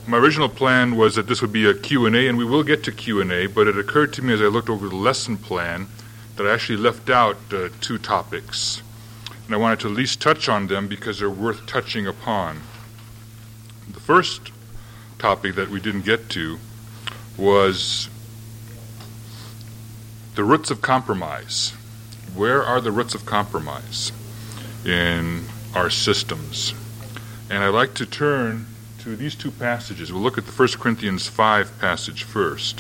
My original plan was that this would be a Q&A, and we will get to Q&A, but it occurred to me as I looked over the lesson plan that I actually left out 2 topics. And I wanted to at least touch on them because they're worth touching upon. The first topic that we didn't get to was the roots of compromise. Where are the roots of compromise in our systems? And I'd like to turn to these 2 passages. We'll look at the 1 Corinthians 5 passage first.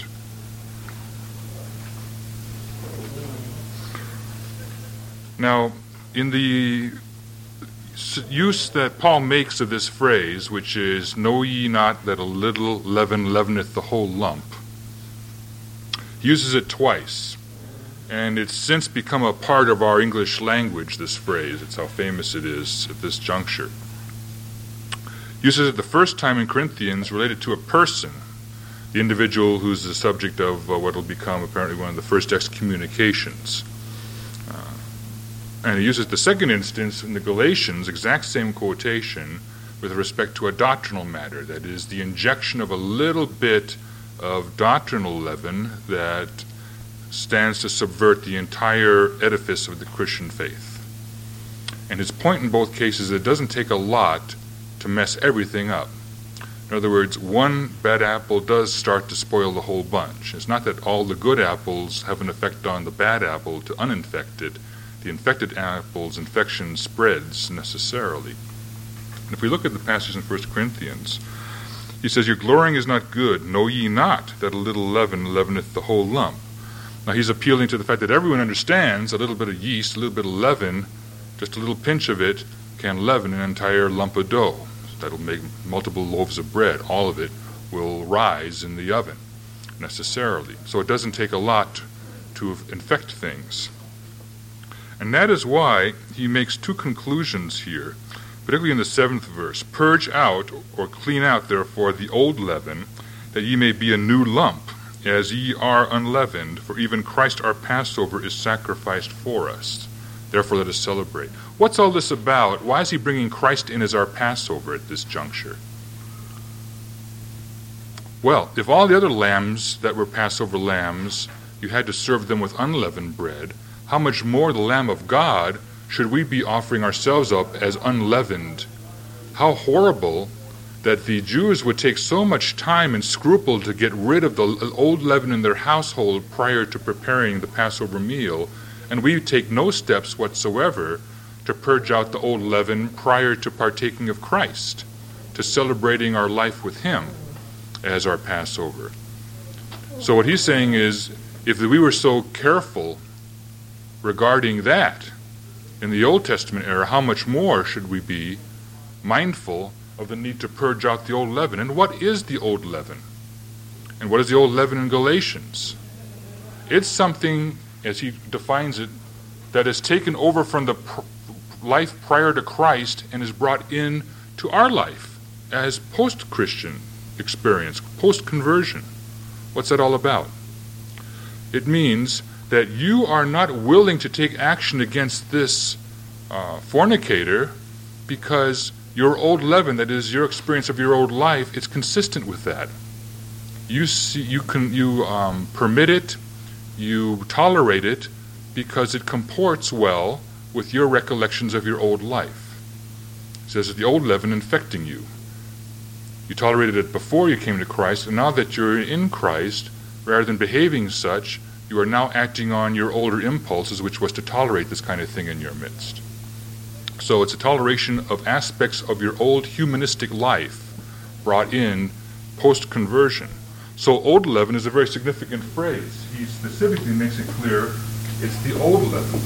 Now, in the use that Paul makes of this phrase, which is, "Know ye not that a little leaven leaveneth the whole lump," he uses it twice. And it's since become a part of our English language, this phrase. It's how famous it is at this juncture. He uses it the first time in Corinthians related to a person, the individual who's the subject of what will become apparently one of the first excommunications. And he uses the second instance in the Galatians, exact same quotation, with respect to a doctrinal matter, that is, the injection of a little bit of doctrinal leaven that stands to subvert the entire edifice of the Christian faith. And his point in both cases is it doesn't take a lot to mess everything up. In other words, one bad apple does start to spoil the whole bunch. It's not that all the good apples have an effect on the bad apple to uninfect it. The infected apple's infection spreads necessarily. And if we look at the passage in 1 Corinthians, he says, "Your glorying is not good. Know ye not that a little leaven leaveneth the whole lump?" Now he's appealing to the fact that everyone understands a little bit of yeast, a little bit of leaven, just a little pinch of it can leaven an entire lump of dough. That'll make multiple loaves of bread. All of it will rise in the oven necessarily. So it doesn't take a lot to infect things. And that is why he makes 2 conclusions here, particularly in the 7th verse. "Purge out, or clean out, therefore, the old leaven, that ye may be a new lump, as ye are unleavened, for even Christ our Passover is sacrificed for us. Therefore let us celebrate." What's all this about? Why is he bringing Christ in as our Passover at this juncture? Well, if all the other lambs that were Passover lambs, you had to serve them with unleavened bread, how much more the Lamb of God should we be offering ourselves up as unleavened? How horrible that the Jews would take so much time and scruple to get rid of the old leaven in their household prior to preparing the Passover meal, and we take no steps whatsoever to purge out the old leaven prior to partaking of Christ, to celebrating our life with him as our Passover. So what he's saying is, if we were so careful regarding that in the Old Testament era, how much more should we be mindful of the need to purge out the old leaven? And what is the old leaven? And what is the old leaven in Galatians? It's something, as he defines it, that is taken over from the life prior to Christ and is brought in to our life as post-Christian experience, post-conversion. What's that all about? It means that you are not willing to take action against this fornicator because your old leaven, that is your experience of your old life, is consistent with that. You permit it, you tolerate it because it comports well with your recollections of your old life. It says that the old leaven infecting you. You tolerated it before you came to Christ, and now that you're in Christ, rather than behaving such, you are now acting on your older impulses, which was to tolerate this kind of thing in your midst. So it's a toleration of aspects of your old humanistic life brought in post-conversion. So old leaven is a very significant phrase. He specifically makes it clear it's the old leaven.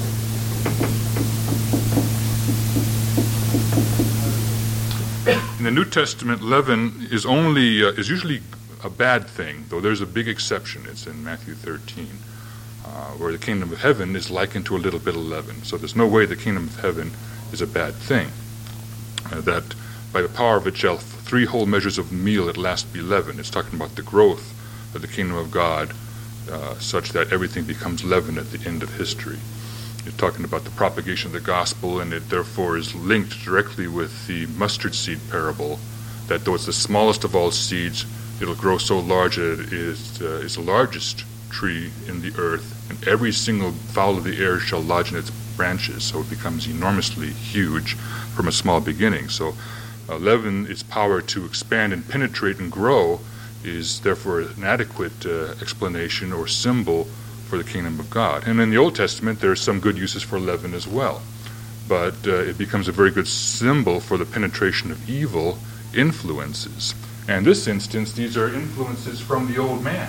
In the New Testament, leaven is usually a bad thing, though there's a big exception. It's in Matthew 13, where the kingdom of heaven is likened to a little bit of leaven. So there's no way the kingdom of heaven is a bad thing. That by the power of it shall 3 whole measures of meal at last be leavened. It's talking about the growth of the kingdom of God, such that everything becomes leaven at the end of history. It's talking about the propagation of the gospel, and it therefore is linked directly with the mustard seed parable that though it's the smallest of all seeds, it'll grow so large that it is the largest tree in the earth, and every single fowl of the air shall lodge in its branches. So it becomes enormously huge from a small beginning. So leaven, its power to expand and penetrate and grow, is therefore an adequate explanation or symbol for the kingdom of God. And in the Old Testament, there are some good uses for leaven as well. But it becomes a very good symbol for the penetration of evil influences. And in this instance, these are influences from the old man.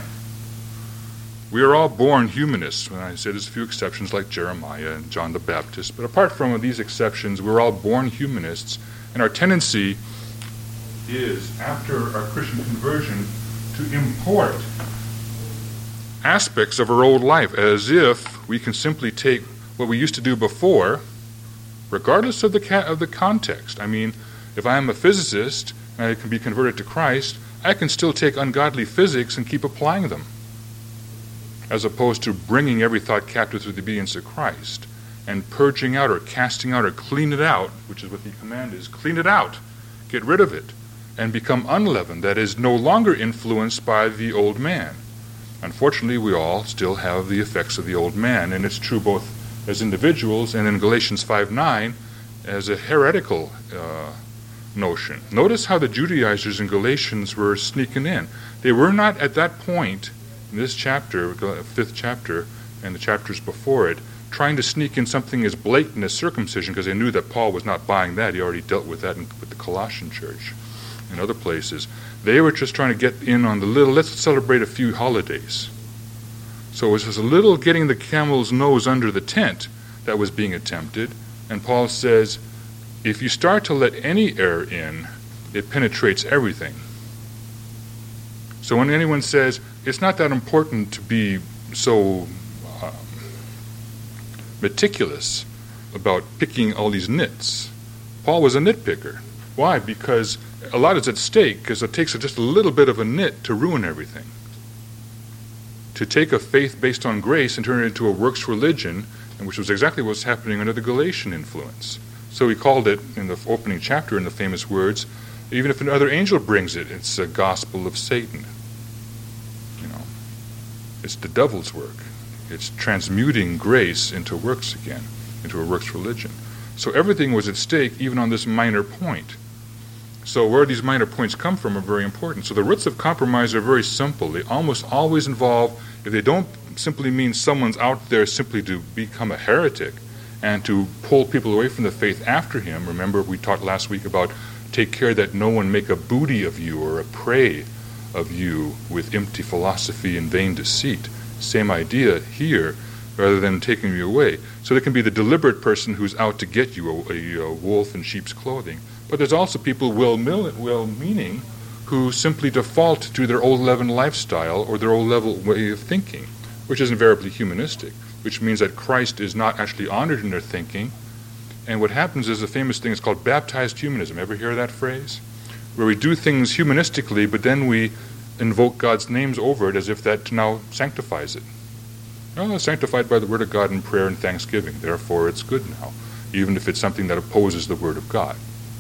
We are all born humanists. When I say there's a few exceptions like Jeremiah and John the Baptist, but apart from these exceptions, we're all born humanists, and our tendency is, after our Christian conversion, to import aspects of our old life as if we can simply take what we used to do before, regardless of the context. I mean, if I am a physicist and I can be converted to Christ, I can still take ungodly physics and keep applying them, as opposed to bringing every thought captive to the obedience of Christ and purging out or casting out or clean it out, which is what the command is. Clean it out. Get rid of it and become unleavened, that is, no longer influenced by the old man. Unfortunately, we all still have the effects of the old man, and it's true both as individuals and in Galatians 5:9 as a heretical notion. Notice how the Judaizers in Galatians were sneaking in. They were not at that point in this chapter, 5th chapter, and the chapters before it, trying to sneak in something as blatant as circumcision, because they knew that Paul was not buying that. He already dealt with that with the Colossian church and other places. They were just trying to get in on the little, let's celebrate a few holidays. So it was just a little getting the camel's nose under the tent that was being attempted. And Paul says, if you start to let any error in, it penetrates everything. So when anyone says, it's not that important to be so meticulous about picking all these nits, Paul was a nitpicker. Why? Because a lot is at stake, because it takes just a little bit of a nit to ruin everything. To take a faith based on grace and turn it into a works religion, and which was exactly what was happening under the Galatian influence. So he called it, in the opening chapter, in the famous words, even if another angel brings it, it's a gospel of Satan. It's the devil's work. It's transmuting grace into works again, into a works religion. So everything was at stake, even on this minor point. So where these minor points come from are very important. So the roots of compromise are very simple. They almost always involve, if they don't simply mean someone's out there simply to become a heretic and to pull people away from the faith after him. Remember, we talked last week about take care that no one make a booty of you or a prey of you with empty philosophy and vain deceit. Same idea here, rather than taking you away. So there can be the deliberate person who's out to get you, a wolf in sheep's clothing. But there's also people well-meaning who simply default to their old leaven lifestyle or their old level way of thinking, which is invariably humanistic, which means that Christ is not actually honored in their thinking. And what happens is a famous thing is called baptized humanism. Ever hear that phrase? Where we do things humanistically, but then we invoke God's names over it as if that now sanctifies it. No, it's sanctified by the Word of God in prayer and thanksgiving. Therefore, it's good now, even if it's something that opposes the Word of God.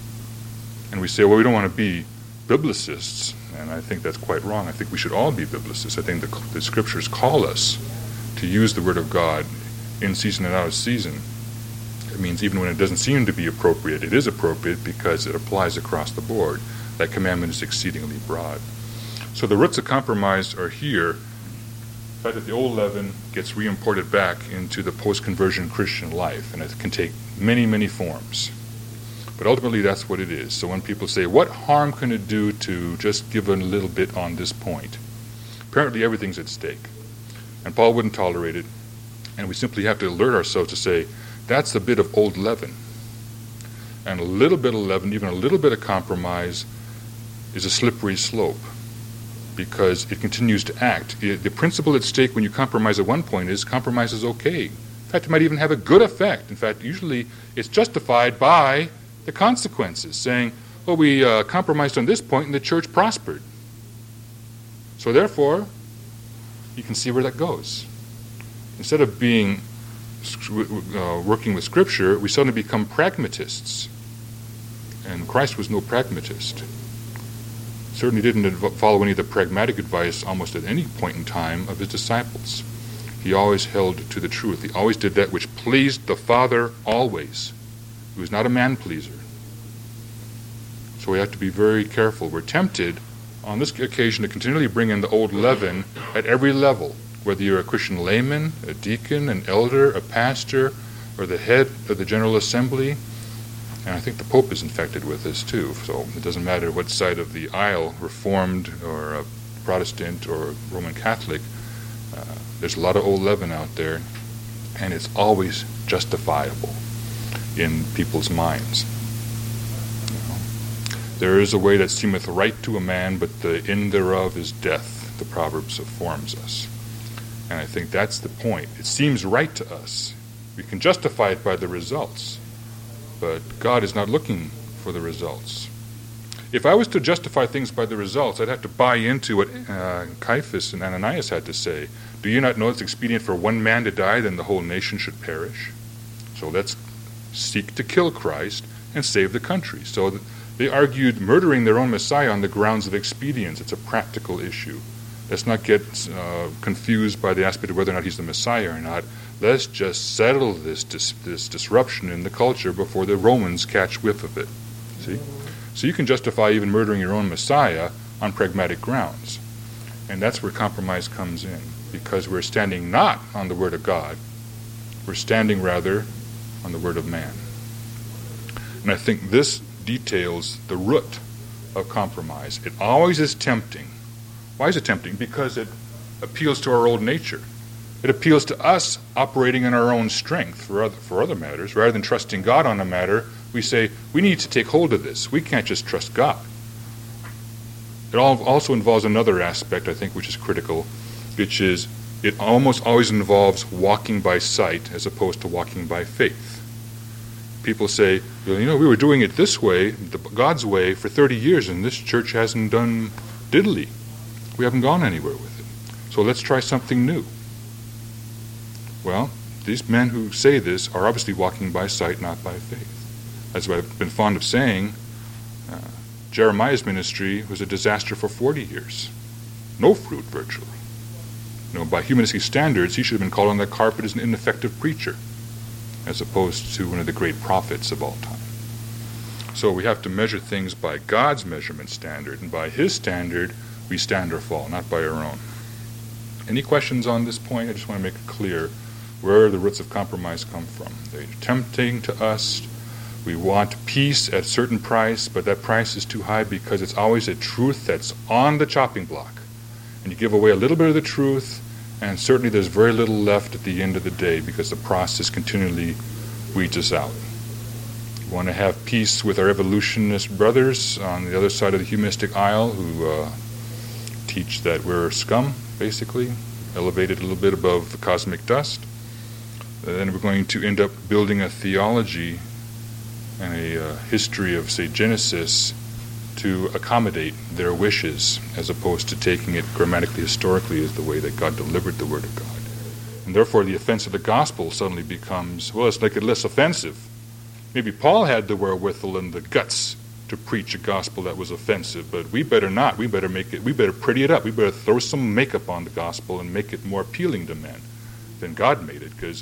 And we say, well, we don't want to be biblicists, and I think that's quite wrong. I think we should all be biblicists. I think the Scriptures call us to use the Word of God in season and out of season. It means even when it doesn't seem to be appropriate, it is appropriate because it applies across the board. That commandment is exceedingly broad. So the roots of compromise are here. The fact that the old leaven gets re-imported back into the post-conversion Christian life, and it can take many, many forms. But ultimately, that's what it is. So when people say, what harm can it do to just give a little bit on this point? Apparently, everything's at stake. And Paul wouldn't tolerate it. And we simply have to alert ourselves to say, that's a bit of old leaven. And a little bit of leaven, even a little bit of compromise, is a slippery slope because it continues to act. The principle at stake when you compromise at one point is compromise is okay. In fact, it might even have a good effect. In fact, usually it's justified by the consequences, saying, well, we compromised on this point and the church prospered. So therefore, you can see where that goes. Instead of being working with Scripture, we suddenly become pragmatists. And Christ was no pragmatist. certainly didn't follow any of the pragmatic advice almost at any point in time of his disciples. He always held to the truth. He always did that which pleased the Father always. He was not a man-pleaser. So we have to be very careful. We're tempted on this occasion to continually bring in the old leaven at every level, whether you're a Christian layman, a deacon, an elder, a pastor, or the head of the General Assembly. And I think the Pope is infected with this too. So it doesn't matter what side of the aisle, Reformed or Protestant or Roman Catholic, there's a lot of old leaven out there, and it's always justifiable in people's minds. There is a way that seemeth right to a man, but the end thereof is death, the Proverbs informs us. And I think that's the point. It seems right to us. We can justify it by the results, but God is not looking for the results. If I was to justify things by the results, I'd have to buy into what Caiaphas and Ananias had to say. Do you not know it's expedient for one man to die, then the whole nation should perish? So let's seek to kill Christ and save the country. So they argued murdering their own Messiah on the grounds of expedience. It's a practical issue. Let's not get confused by the aspect of whether or not he's the Messiah or not. Let's just settle this disruption in the culture before the Romans catch whiff of it. See? So you can justify even murdering your own Messiah on pragmatic grounds. And that's where compromise comes in, because we're standing not on the Word of God. We're standing, rather, on the Word of man. And I think this details the root of compromise. It always is tempting. Why is it tempting? Because it appeals to our old nature. It appeals to us operating in our own strength for other matters. Rather than trusting God on a matter, we say, we need to take hold of this. We can't just trust God. It also involves another aspect, I think, which is critical, which is it almost always involves walking by sight as opposed to walking by faith. People say, we were doing it this way, God's way, for 30 years, and this church hasn't done diddly. We haven't gone anywhere with it. So let's try something new. Well, these men who say this are obviously walking by sight, not by faith. That's what I've been fond of saying. Jeremiah's ministry was a disaster for 40 years. No fruit, virtually. By humanistic standards, he should have been called on the carpet as an ineffective preacher, as opposed to one of the great prophets of all time. So we have to measure things by God's measurement standard, and by his standard, we stand or fall, not by our own. Any questions on this point? I just want to make it clear where the roots of compromise come from. They're tempting to us. We want peace at a certain price, but that price is too high because it's always a truth that's on the chopping block. And you give away a little bit of the truth, and certainly there's very little left at the end of the day because the process continually weeds us out. We want to have peace with our evolutionist brothers on the other side of the humanistic aisle who teach that we're scum, basically, elevated a little bit above the cosmic dust. Then we're going to end up building a theology and a history of, say, Genesis to accommodate their wishes as opposed to taking it grammatically, historically as the way that God delivered the Word of God. And therefore the offense of the gospel suddenly becomes, let's make it less offensive. Maybe Paul had the wherewithal and the guts to preach a gospel that was offensive, but we better not. We better pretty it up. We better throw some makeup on the gospel and make it more appealing to men than God made it, because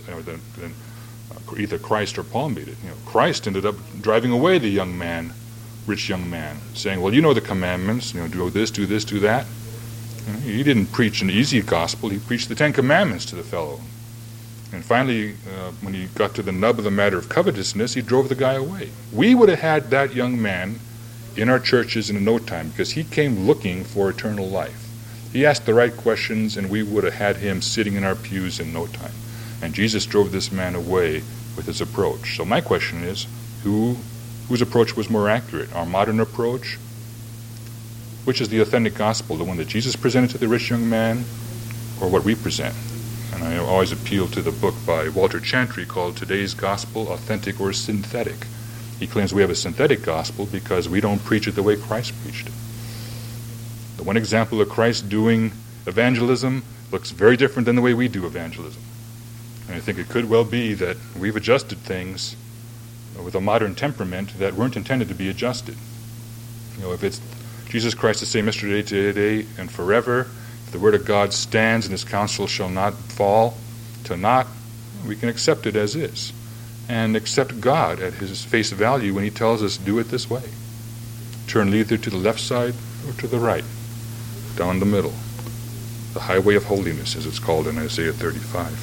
either Christ or Paul made it. Christ ended up driving away the rich young man, saying, well, the commandments, do this, do this, do that. He didn't preach an easy gospel. He preached the 10 Commandments to the fellow. And finally, when he got to the nub of the matter of covetousness, he drove the guy away. We would have had that young man in our churches in no time because he came looking for eternal life. He asked the right questions, and we would have had him sitting in our pews in no time. And Jesus drove this man away with his approach. So my question is, whose approach was more accurate? Our modern approach? Which is the authentic gospel, the one that Jesus presented to the rich young man, or what we present? And I always appeal to the book by Walter Chantry called Today's Gospel, Authentic or Synthetic. He claims we have a synthetic gospel because we don't preach it the way Christ preached it. The one example of Christ doing evangelism looks very different than the way we do evangelism. And I think it could well be that we've adjusted things with a modern temperament that weren't intended to be adjusted. If it's Jesus Christ the same yesterday, today, and forever. If the word of God stands and his counsel shall not fall to naught, we can accept it as is. And accept God at his face value when he tells us, do it this way. Turn either to the left side or to the right, down the middle. The highway of holiness, as it's called in Isaiah 35.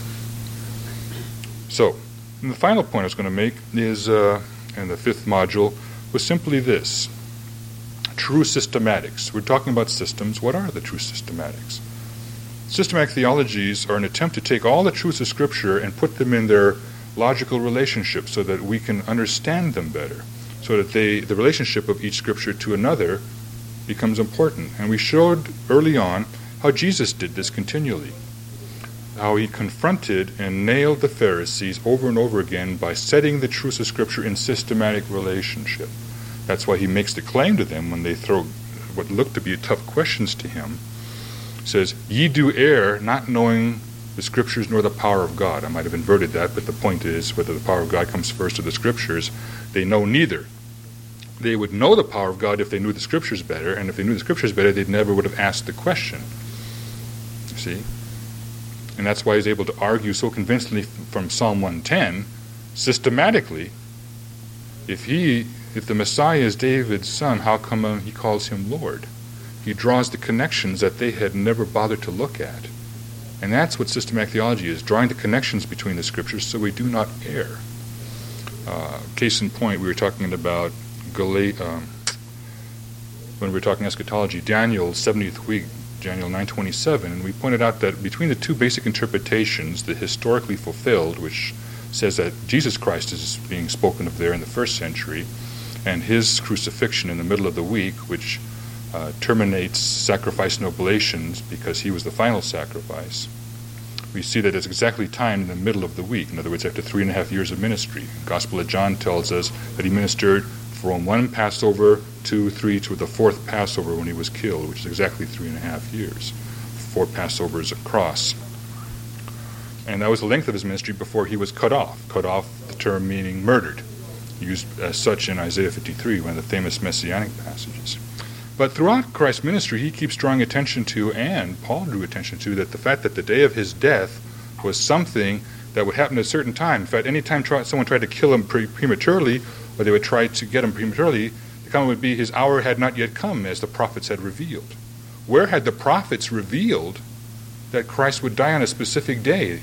So, and the final point I was going to make is, in the fifth module, was simply this. True systematics. We're talking about systems. What are the true systematics? Systematic theologies are an attempt to take all the truths of Scripture and put them in their logical relationship so that we can understand them better, so that the relationship of each Scripture to another becomes important. And we showed early on how Jesus did this continually, how he confronted and nailed the Pharisees over and over again by setting the truths of Scripture in systematic relationship. That's why he makes the claim to them when they throw what look to be tough questions to him. He says, ye do err, not knowing the Scriptures nor the power of God. I might have inverted that, but the point is, whether the power of God comes first or the Scriptures, they know neither. They would know the power of God if they knew the Scriptures better, and if they knew the Scriptures better, they never would have asked the question. See? And that's why he's able to argue so convincingly from Psalm 110, systematically, if the Messiah is David's son, how come he calls him Lord? He draws the connections that they had never bothered to look at. And that's what systematic theology is, drawing the connections between the Scriptures so we do not err. Case in point, we were talking about when we were talking eschatology, Daniel's 70th week, Daniel 9:27, and we pointed out that between the two basic interpretations, the historically fulfilled, which says that Jesus Christ is being spoken of there in the first century, and his crucifixion in the middle of the week, which terminates sacrifice and oblations because he was the final sacrifice, we see that it's exactly timed in the middle of the week. In other words, after 3.5 years of ministry. The Gospel of John tells us that he ministered from one Passover, 2, 3, to the fourth Passover when he was killed, which is exactly 3.5 years. 4 Passovers across. And that was the length of his ministry before he was cut off. Cut off, the term meaning murdered, used as such in Isaiah 53, one of the famous messianic passages. But throughout Christ's ministry, he keeps drawing attention to, and Paul drew attention to, that the fact that the day of his death was something that would happen at a certain time. In fact, any time someone tried to kill him prematurely, or they would try to get him prematurely, the comment would be his hour had not yet come, as the prophets had revealed. Where had the prophets revealed that Christ would die on a specific day?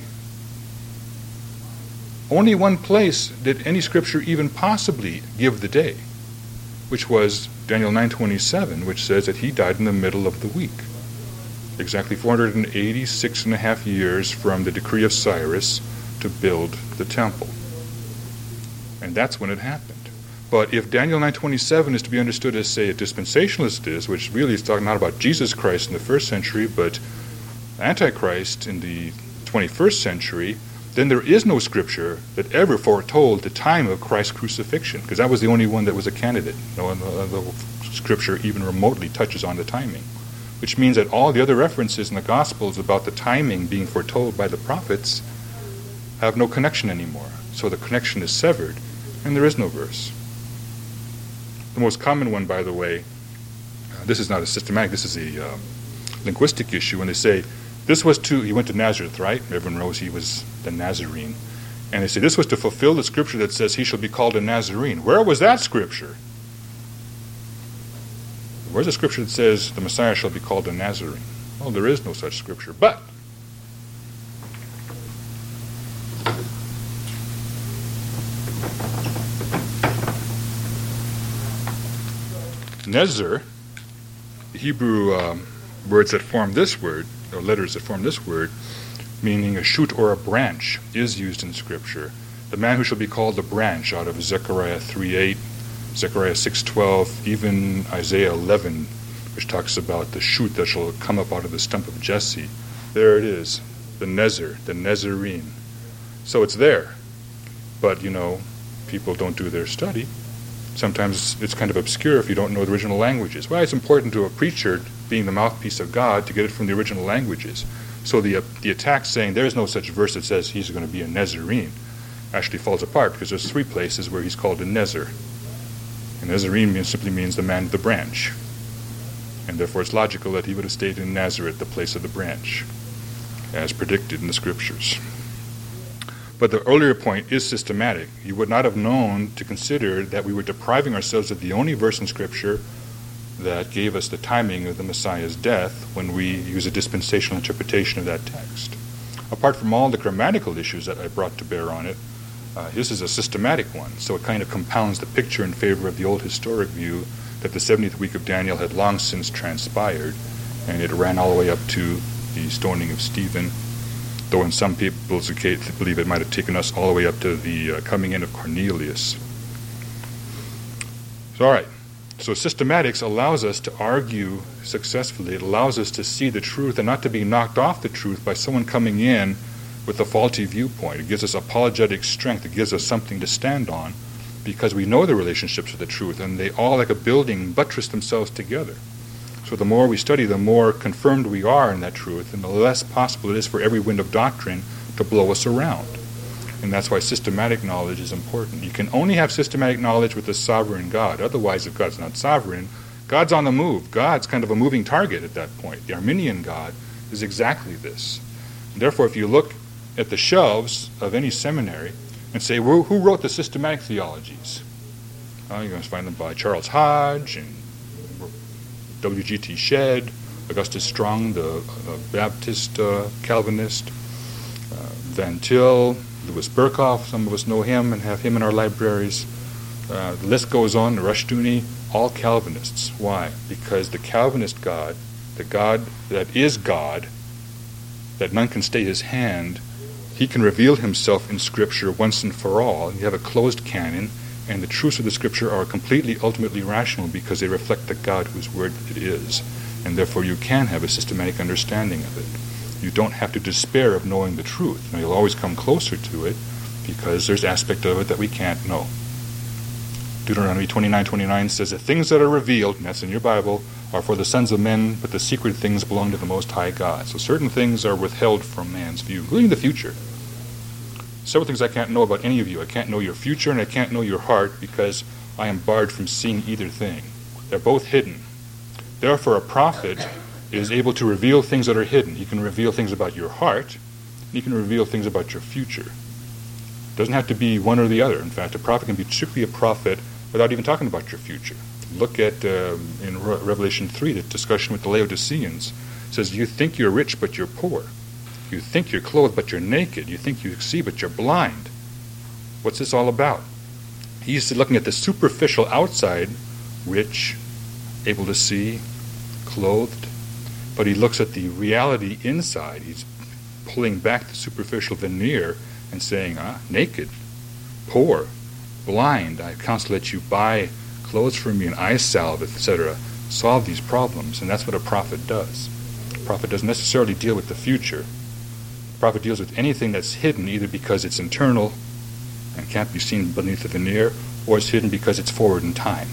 Only one place did any Scripture even possibly give the day, which was Daniel 9:27, which says that he died in the middle of the week. Exactly 486.5 years from the decree of Cyrus to build the temple. And that's when it happened. But if Daniel 9:27 is to be understood as, say, a dispensationalist is, which really is talking not about Jesus Christ in the first century, but Antichrist in the 21st century, then there is no Scripture that ever foretold the time of Christ's crucifixion, because that was the only one that was a candidate. No other Scripture even remotely touches on the timing, which means that all the other references in the Gospels about the timing being foretold by the prophets have no connection anymore. So the connection is severed, and there is no verse. The most common one, by the way, this is not a systematic, this is a linguistic issue, when they say, he went to Nazareth, right? Everyone knows he was the Nazarene. And they say, this was to fulfill the Scripture that says he shall be called a Nazarene. Where was that Scripture? Where's the Scripture that says the Messiah shall be called a Nazarene? Well, there is no such Scripture. But Nezer, the Hebrew words that form this word, or letters that form this word, meaning a shoot or a branch, is used in Scripture. The man who shall be called a branch, out of Zechariah 3:8, Zechariah 6:12, even Isaiah 11, which talks about the shoot that shall come up out of the stump of Jesse. There it is, the Nezer, the Nazarene. So it's there. But, people don't do their study. Sometimes it's kind of obscure if you don't know the original languages. Well, it's important to a preacher, being the mouthpiece of God, to get it from the original languages. So the attack saying there's no such verse that says he's going to be a Nazarene actually falls apart, because there's 3 places where he's called a Nezer. And Nazarene simply means the man of the branch. And therefore it's logical that he would have stayed in Nazareth, the place of the branch, as predicted in the scriptures. But the earlier point is systematic. You would not have known to consider that we were depriving ourselves of the only verse in Scripture that gave us the timing of the Messiah's death when we use a dispensational interpretation of that text. Apart from all the grammatical issues that I brought to bear on it, this is a systematic one, so it kind of compounds the picture in favor of the old historic view that the 70th week of Daniel had long since transpired, and it ran all the way up to the stoning of Stephen, though in some people's case they believe it might have taken us all the way up to the coming in of Cornelius. So, all right. So systematics allows us to argue successfully. It allows us to see the truth and not to be knocked off the truth by someone coming in with a faulty viewpoint. It gives us apologetic strength. It gives us something to stand on because we know the relationships of the truth, and they all, like a building, buttress themselves together. So the more we study, the more confirmed we are in that truth, and the less possible it is for every wind of doctrine to blow us around. And that's why systematic knowledge is important. You can only have systematic knowledge with the sovereign God. Otherwise, if God's not sovereign, God's on the move. God's kind of a moving target at that point. The Arminian God is exactly this. And therefore, if you look at the shelves of any seminary and say, well, who wrote the systematic theologies? Well, you're going to find them by Charles Hodge and W.G.T. Shedd, Augustus Strong, the Baptist Calvinist, Van Til, Louis Berkhoff. Some of us know him and have him in our libraries. The list goes on, the Rushdoony, all Calvinists. Why? Because the Calvinist God, the God that is God, that none can stay his hand, he can reveal himself in Scripture once and for all. You have a closed canon, and the truths of the Scripture are completely, ultimately rational because they reflect the God whose word it is. And therefore you can have a systematic understanding of it. You don't have to despair of knowing the truth. You'll always come closer to it because there's aspect of it that we can't know. Deuteronomy 29:29 says, the things that are revealed, and that's in your Bible, are for the sons of men, but the secret things belong to the Most High God. So certain things are withheld from man's view, including the future. Several things I can't know about any of you. I can't know your future and I can't know your heart because I am barred from seeing either thing. They're both hidden. Therefore, a prophet is able to reveal things that are hidden. He can reveal things about your heart, and he can reveal things about your future. It doesn't have to be one or the other. In fact, a prophet can be strictly a prophet without even talking about your future. Look at, in Revelation 3, the discussion with the Laodiceans. It says, you think you're rich, but you're poor. You think you're clothed, but you're naked. You think you see, but you're blind. What's this all about? He's looking at the superficial outside, rich, able to see, clothed, but he looks at the reality inside. He's pulling back the superficial veneer and saying, naked, poor, blind. I counsel that you buy clothes from me and eye salve, etc. Solve these problems, and that's what a prophet does. A prophet doesn't necessarily deal with the future. A prophet deals with anything that's hidden, either because it's internal and can't be seen beneath the veneer, or it's hidden because it's forward in time.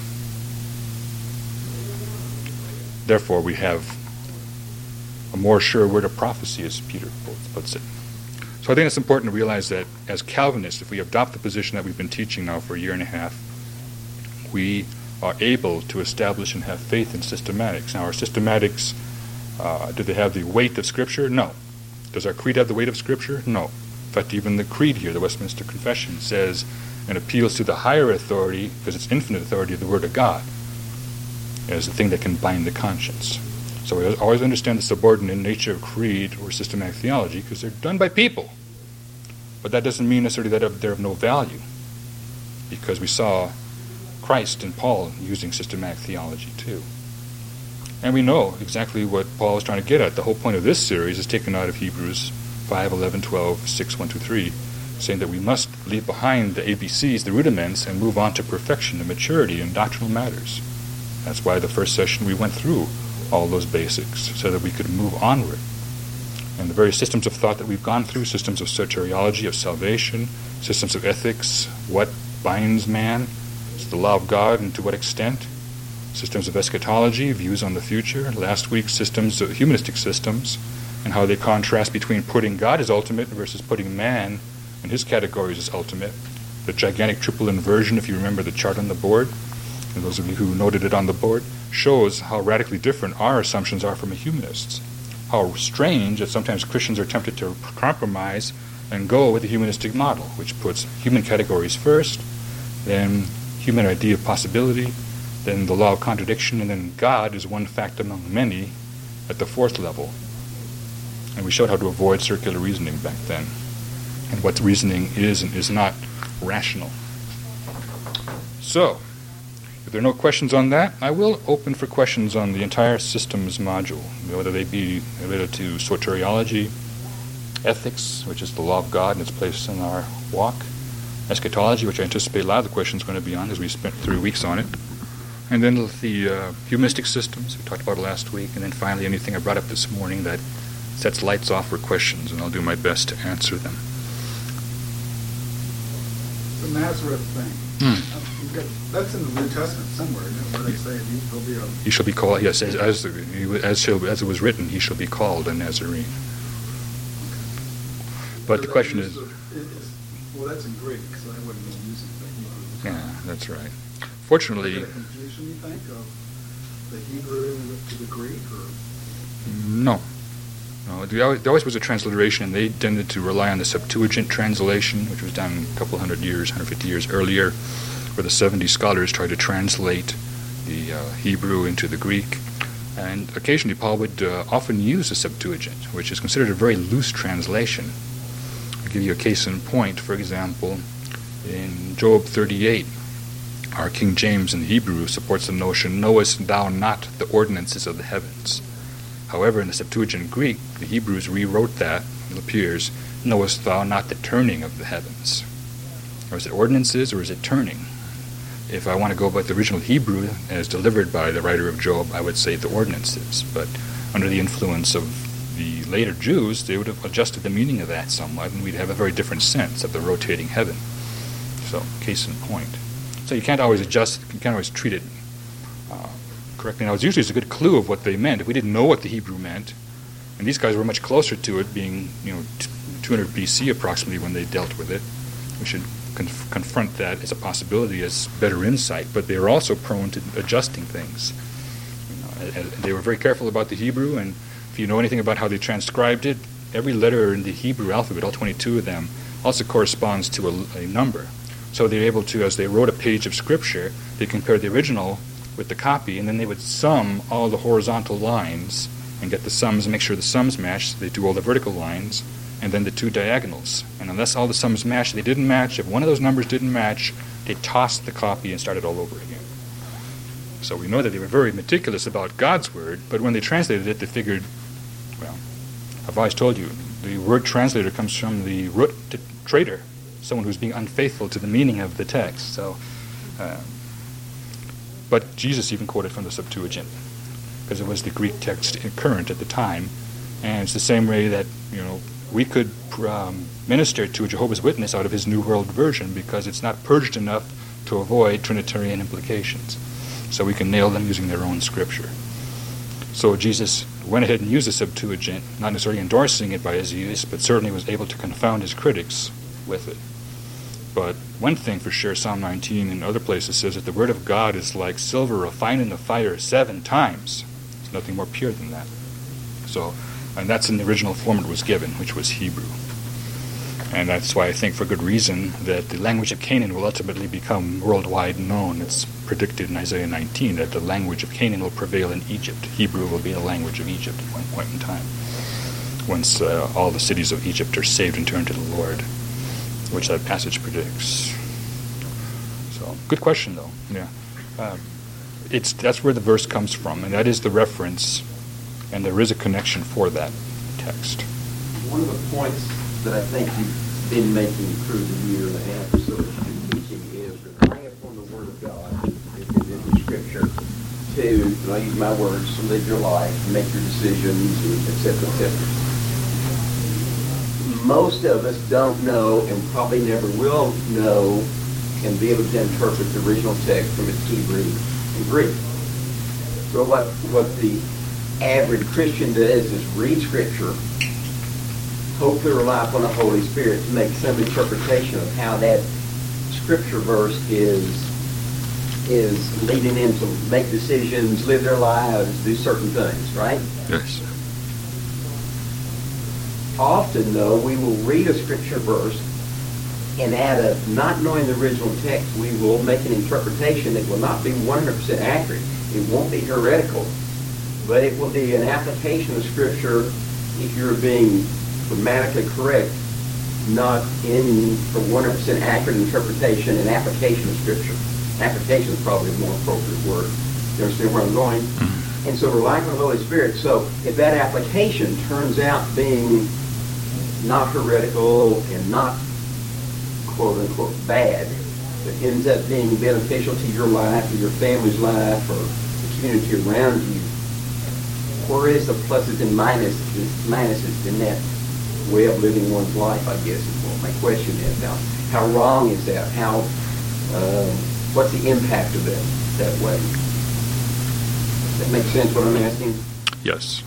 Therefore, we have a more sure word of prophecy, as Peter puts it. So I think it's important to realize that as Calvinists, if we adopt the position that we've been teaching now for a year and a half, we are able to establish and have faith in systematics. Now, our systematics, do they have the weight of Scripture? No. Does our creed have the weight of Scripture? No. In fact, even the creed here, the Westminster Confession, says and appeals to the higher authority, because it's infinite authority of the Word of God, as the thing that can bind the conscience. So we always understand the subordinate nature of creed or systematic theology because they're done by people. But that doesn't mean necessarily that they're of no value, because we saw Christ and Paul using systematic theology too. And we know exactly what Paul is trying to get at. The whole point of this series is taken out of Hebrews 5, 11, 12, 6, 1, 2, 3, saying that we must leave behind the ABCs, the rudiments, and move on to perfection and maturity in doctrinal matters. That's why the first session we went through all those basics, so that we could move onward. And the various systems of thought that we've gone through, systems of soteriology, of salvation, systems of ethics, what binds man, it's the law of God and to what extent, systems of eschatology, views on the future, last week systems of humanistic systems, and how they contrast between putting God as ultimate versus putting man in his categories as ultimate. The gigantic triple inversion, if you remember the chart on the board, and those of you who noted it on the board, shows how radically different our assumptions are from a humanist's. How strange that sometimes Christians are tempted to compromise and go with the humanistic model, which puts human categories first, then human idea of possibility, then the law of contradiction, and then God is one fact among many at the fourth level. And we showed how to avoid circular reasoning back then, and what reasoning is and is not rational. So, if there are no questions on that, I will open for questions on the entire systems module, whether they be related to soteriology, ethics, which is the law of God and its place in our walk, eschatology, which I anticipate a lot of the questions are going to be on, because we spent 3 weeks on it, and then the humanistic systems, we talked about it last week, and then finally anything I brought up this morning that sets lights off for questions, and I'll do my best to answer them. The Nazareth thing. That's in the New Testament somewhere, where they say he'll be a... He shall be called, yes, as it was written, he shall be called a Nazarene. But the question is... Well, that's in Greek, so I wouldn't be using the Hebrew. Yeah, that's right. Fortunately... Is there a confusion, you think, of the Hebrew to the Greek, or...? No. There always was a transliteration, and they tended to rely on the Septuagint translation, which was done a couple 150 years earlier, where the 70 scholars tried to translate the Hebrew into the Greek. And occasionally Paul would often use the Septuagint, which is considered a very loose translation. I'll give you a case in point. For example, in Job 38, our King James in the Hebrew supports the notion, knowest thou not the ordinances of the heavens? However, in the Septuagint Greek, the Hebrews rewrote that, it appears, knowest thou not the turning of the heavens? Or is it ordinances, or is it turning? If I want to go by the original Hebrew as delivered by the writer of Job, I would say the ordinances. But under the influence of the later Jews, they would have adjusted the meaning of that somewhat, and we'd have a very different sense of the rotating heaven. So, case in point. So you can't always adjust, you can't always treat it correctly. Now, it's usually a good clue of what they meant. If we didn't know what the Hebrew meant, and these guys were much closer to it, being 200 BC approximately when they dealt with it, we should confront that as a possibility, as better insight. But they were also prone to adjusting things. They were very careful about the Hebrew, and if you know anything about how they transcribed it, every letter in the Hebrew alphabet, all 22 of them, also corresponds to a number. So they're able to, as they wrote a page of Scripture, they compared the original with the copy, and then they would sum all the horizontal lines and get the sums and make sure the sums match. They do all the vertical lines and then the two diagonals. And unless all the sums matched, they didn't match. If one of those numbers didn't match, they tossed the copy and started all over again. So we know that they were very meticulous about God's word, but when they translated it, they figured, well, I've always told you, the word translator comes from the root traitor, someone who's being unfaithful to the meaning of the text. So, but Jesus even quoted from the Septuagint, because it was the Greek text current at the time, and it's the same way that we could minister to a Jehovah's Witness out of his New World Version, because it's not purged enough to avoid Trinitarian implications. So we can nail them using their own Scripture. So Jesus went ahead and used the Septuagint, not necessarily endorsing it by his use, but certainly was able to confound his critics with it. But one thing for sure, Psalm 19 and other places says that the Word of God is like silver refined in the fire 7 times. There's nothing more pure than that. So, and that's in the original form it was given, which was Hebrew. And that's why I think, for good reason, that the language of Canaan will ultimately become worldwide known. It's predicted in Isaiah 19 that the language of Canaan will prevail in Egypt. Hebrew will be the language of Egypt at one point in time, once all the cities of Egypt are saved and turned to the Lord, which that passage predicts. So, good question, though. Yeah, that's where the verse comes from, and that is the reference, and there is a connection for that text. One of the points that I think you've been making through the year and a half or so that you've been teaching is relying upon the Word of God in Scripture to, and I use my words, to live your life, make your decisions, etc., etc. Most of us don't know, and probably never will know, and be able to interpret the original text from its Hebrew and Greek. So what the average Christian does is read Scripture, hopefully rely upon the Holy Spirit to make some interpretation of how that Scripture verse is is leading them to make decisions, live their lives, do certain things, right? Yes. Often, though, we will read a scripture verse and not knowing the original text, we will make an interpretation that will not be 100% accurate. It won't be heretical, but it will be an application of scripture, if you're being grammatically correct, not in a 100% accurate interpretation and application of scripture. Application is probably a more appropriate word. You understand where I'm going? Mm-hmm. And so relying on the Holy Spirit. So if that application turns out being not heretical and not quote-unquote bad, but ends up being beneficial to your life or your family's life or the community around you, where is the pluses and minuses in that way of living one's life, I guess is what my question is. Now, how wrong is that? What's the impact of that way? Does that make sense what I'm asking? Yes.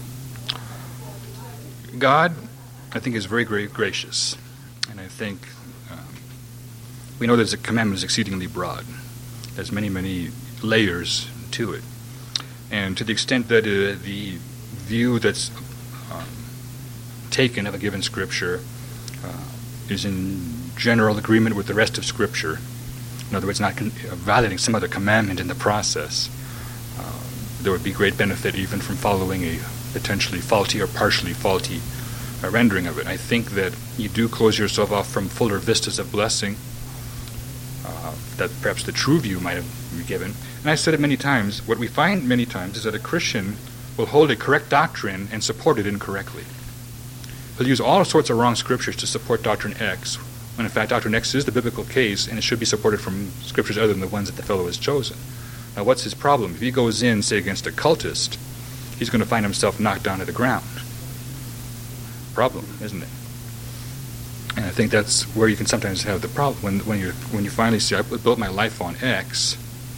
God, I think, is very, very gracious. And I think we know that the commandment is exceedingly broad. There's many, many layers to it. And to the extent that the view that's taken of a given scripture is in general agreement with the rest of scripture, in other words, not violating some other commandment in the process, there would be great benefit even from following a potentially faulty or partially faulty rendering of it. I think that you do close yourself off from fuller vistas of blessing that perhaps the true view might have been given. And I said it many times, what we find many times is that a Christian will hold a correct doctrine and support it incorrectly. He'll use all sorts of wrong scriptures to support doctrine X, when in fact doctrine X is the biblical case and it should be supported from scriptures other than the ones that the fellow has chosen. Now what's his problem? If he goes in, say, against a cultist, he's going to find himself knocked down to the ground. Problem, isn't it? And I think that's where you can sometimes have the problem when you finally say, I built my life on X.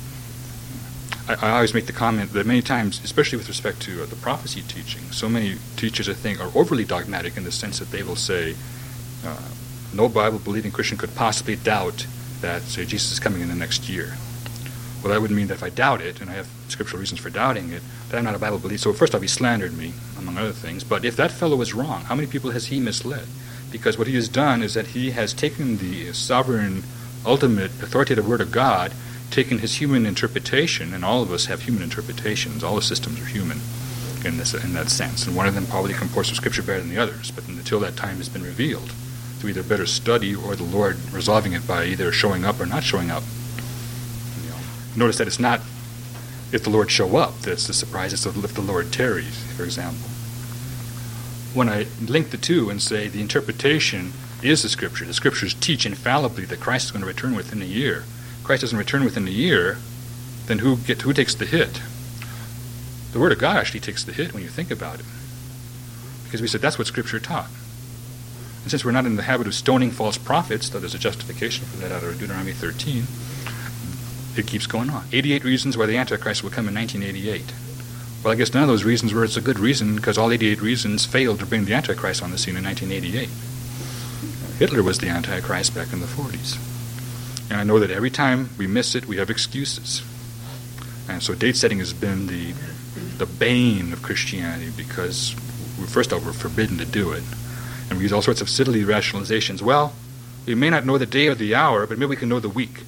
I always make the comment that many times, especially with respect to the prophecy teaching, so many teachers, I think, are overly dogmatic in the sense that they will say, no Bible-believing Christian could possibly doubt that, say, Jesus is coming in the next year. Well, that would mean that if I doubt it, and I have scriptural reasons for doubting it, that I'm not a Bible believer. So first off, he slandered me, among other things. But if that fellow is wrong, how many people has he misled? Because what he has done is that he has taken the sovereign, ultimate, authoritative word of God, taken his human interpretation, and all of us have human interpretations. All the systems are human in that sense. And one of them probably comports with Scripture better than the others. But until that time has been revealed, through either better study or the Lord resolving it by either showing up or not showing up. Notice that it's not if the Lord show up that's the surprise, it's if the Lord tarries, for example. When I link the two and say the interpretation is the Scriptures teach infallibly that Christ is going to return within a year. Christ doesn't return within a year, then who takes the hit? The Word of God actually takes the hit when you think about it. Because we said that's what Scripture taught. And since we're not in the habit of stoning false prophets, though there's a justification for that out of Deuteronomy 13, it keeps going on. 88 reasons why the Antichrist will come in 1988. Well, I guess none of those reasons were it's a good reason, because all 88 reasons failed to bring the Antichrist on the scene in 1988. Hitler was the Antichrist back in the 40s. And I know that every time we miss it, we have excuses. And so date setting has been the bane of Christianity, because first off, we're forbidden to do it. And we use all sorts of silly rationalizations. Well, we may not know the day or the hour, but maybe we can know the week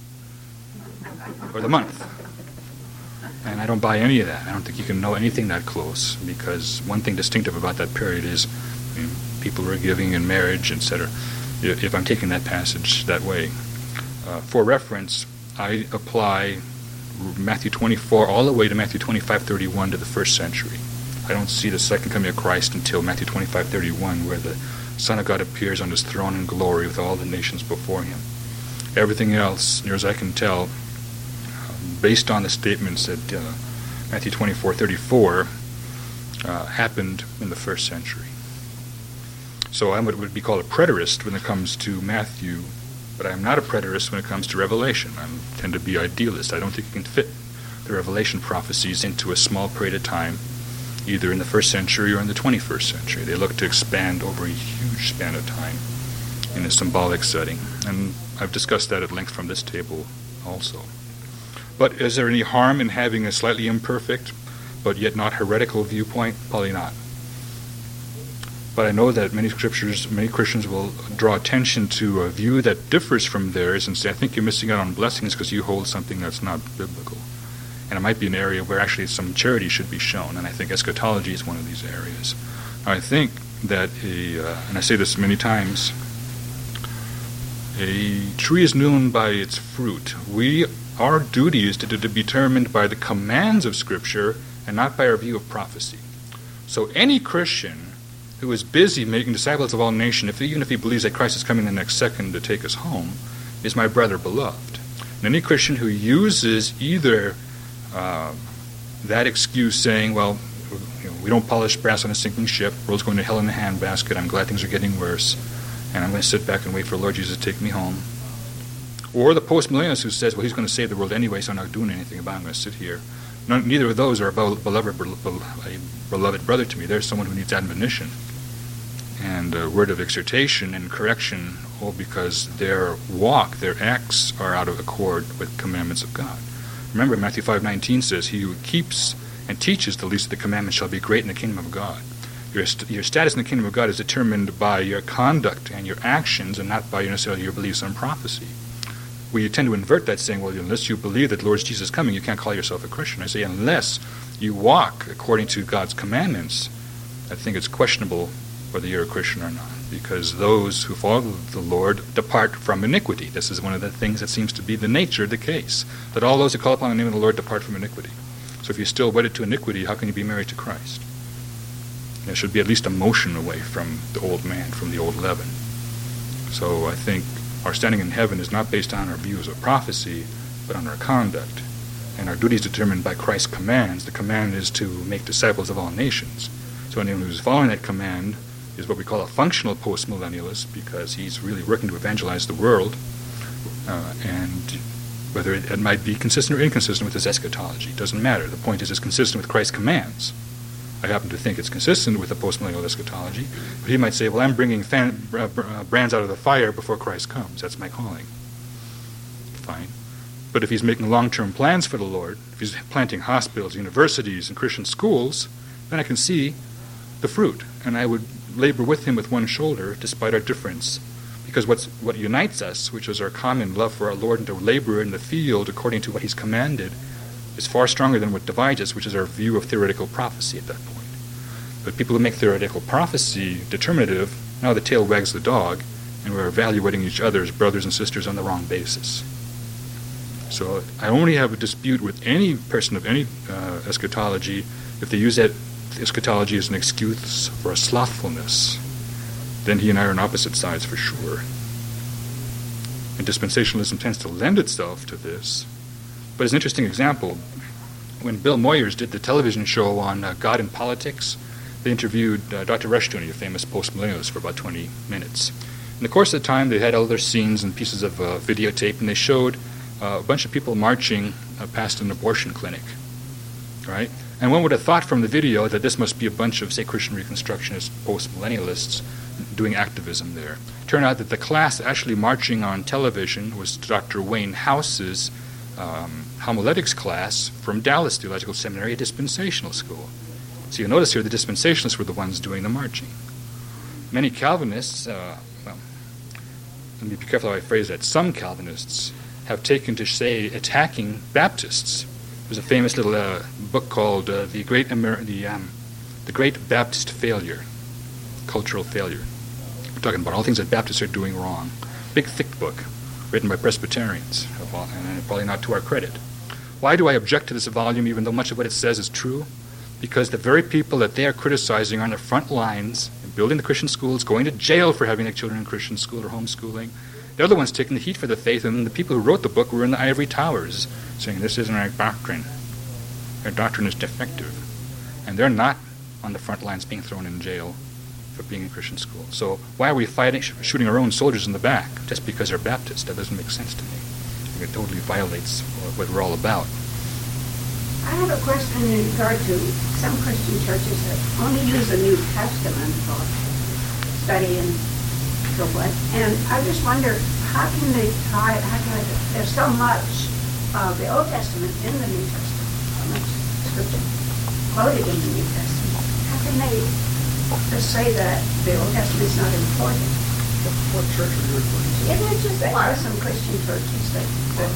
or the month. And I don't buy any of that. I don't think you can know anything that close, because one thing distinctive about that period is people were giving in marriage, etc. If I'm taking that passage that way. For reference, I apply Matthew 24 all the way to Matthew 25:31 to the first century. I don't see the second coming of Christ until Matthew 25:31, where the Son of God appears on his throne in glory with all the nations before him. Everything else, near as I can tell, based on the statements that Matthew 24:34 happened in the first century. So I'm what would be called a preterist when it comes to Matthew, but I'm not a preterist when it comes to Revelation. I tend to be idealist. I don't think you can fit the Revelation prophecies into a small period of time, either in the first century or in the 21st century. They look to expand over a huge span of time in a symbolic setting. And I've discussed that at length from this table also. But is there any harm in having a slightly imperfect, but yet not heretical viewpoint? Probably not. But I know that many Christians will draw attention to a view that differs from theirs and say, I think you're missing out on blessings because you hold something that's not biblical. And it might be an area where actually some charity should be shown, and I think eschatology is one of these areas. I think that and I say this many times, a tree is known by its fruit. Our duty is to be determined by the commands of Scripture and not by our view of prophecy. So any Christian who is busy making disciples of all nations, even if he believes that Christ is coming the next second to take us home, is my brother beloved. And any Christian who uses either that excuse saying, well, we don't polish brass on a sinking ship, the world's going to hell in a handbasket, I'm glad things are getting worse, and I'm going to sit back and wait for the Lord Jesus to take me home. Or the post-millennialist who says, well, he's going to save the world anyway, so I'm not doing anything about it, I'm going to sit here. Neither of those are a beloved brother to me. There's someone who needs admonition and a word of exhortation and correction, all because their walk, their acts are out of accord with commandments of God. Remember, Matthew 5:19 says, he who keeps and teaches the least of the commandments shall be great in the kingdom of God. Your status in the kingdom of God is determined by your conduct and your actions and not by necessarily your beliefs on prophecy. We tend to invert that, saying, well, unless you believe that the Lord Jesus is coming, you can't call yourself a Christian. I say, unless you walk according to God's commandments, I think it's questionable whether you're a Christian or not, because those who follow the Lord depart from iniquity. This is one of the things that seems to be the nature of the case, that all those who call upon the name of the Lord depart from iniquity. So if you're still wedded to iniquity, how can you be married to Christ? There should be at least a motion away from the old man, from the old leaven. So I think our standing in heaven is not based on our views of prophecy, but on our conduct. And our duty is determined by Christ's commands. The command is to make disciples of all nations. So anyone who's following that command is what we call a functional post-millennialist, because he's really working to evangelize the world, and whether it might be consistent or inconsistent with his eschatology. It doesn't matter. The point is it's consistent with Christ's commands. I happen to think it's consistent with the post-millennial eschatology, but he might say, well, I'm bringing brands out of the fire before Christ comes. That's my calling. Fine. But if he's making long-term plans for the Lord, if he's planting hospitals, universities, and Christian schools, then I can see the fruit, and I would labor with him with one shoulder despite our difference. Because what unites us, which is our common love for our Lord and to labor in the field according to what he's commanded, is far stronger than what divides us, which is our view of theoretical prophecy at that point. But people who make theoretical prophecy determinative, now the tail wags the dog, and we're evaluating each other as brothers and sisters on the wrong basis. So I only have a dispute with any person of any eschatology if they use that eschatology as an excuse for a slothfulness. Then he and I are on opposite sides for sure. And dispensationalism tends to lend itself to this. But as an interesting example, when Bill Moyers did the television show on God and Politics, they interviewed Dr. Rushdoony, a famous post-millennialist, for about 20 minutes. In the course of the time, they had other scenes and pieces of videotape, and they showed a bunch of people marching past an abortion clinic, right? And one would have thought from the video that this must be a bunch of, say, Christian Reconstructionist post-millennialists doing activism there. Turned out that the class actually marching on television was Dr. Wayne House's homiletics class from Dallas Theological Seminary, a dispensational school. So you notice here the dispensationalists were the ones doing the marching. Many Calvinists, let me be careful how I phrase that, some Calvinists have taken to, say, attacking Baptists. There's a famous little book called The Great Baptist Failure, Cultural Failure. We're talking about all things that Baptists are doing wrong. Big, thick book, written by Presbyterians, and probably not to our credit. Why do I object to this volume, even though much of what it says is true? Because the very people that they are criticizing are on the front lines, building the Christian schools, going to jail for having their children in Christian school or homeschooling. They're the ones taking the heat for the faith, and the people who wrote the book were in the ivory towers, saying this isn't our doctrine. Their doctrine is defective. And they're not on the front lines being thrown in jail for being in Christian school. So why are we fighting, shooting our own soldiers in the back just because they're Baptists? That doesn't make sense to me. It totally violates what we're all about. I have a question in regard to some Christian churches that only use the New Testament for study and so forth. And I just wonder, how can they there's so much the Old Testament in the New Testament, how much scripture quoted in the New Testament, how can they just say that the Old Testament's not important? What church are you referring to? Isn't it just there are some Christian churches that